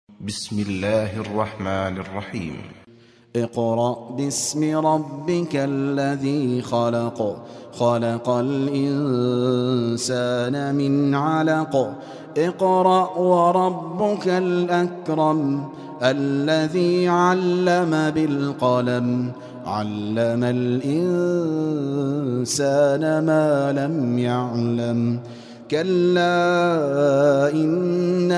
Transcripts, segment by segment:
بسم الله الرحمن الرحيم. اقرأ باسم ربك الذي خلق، خلق الإنسان من علق. اقرأ وربك الأكرم الذي علم بالقلم، علم الإنسان ما لم يعلم. كلا إن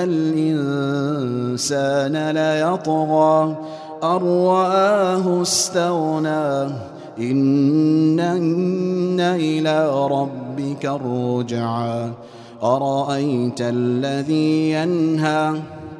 الإنسان ليطغى أن رآه استغنى، إن إلى ربك الرجعى. أرأيت الذي ينهى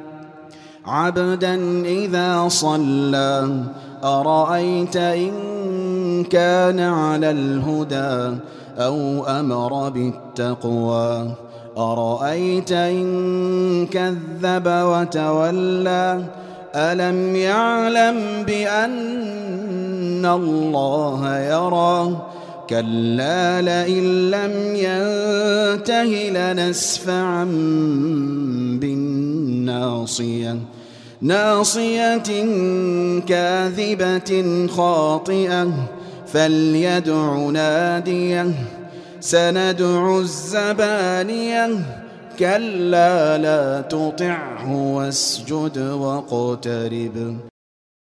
عبدا إذا صلى، أرأيت إن كان على الهدى أو أمر بالتقوى، أرأيت إن كذب وتولى. ألم يعلم بأن الله يرى؟ كلا لئن لم ينته لنسفعا بالناصية، ناصية كاذبة خاطئة، فليدع ناديه. سندع الزبانية، كلا لا تطعه واسجد واقترب.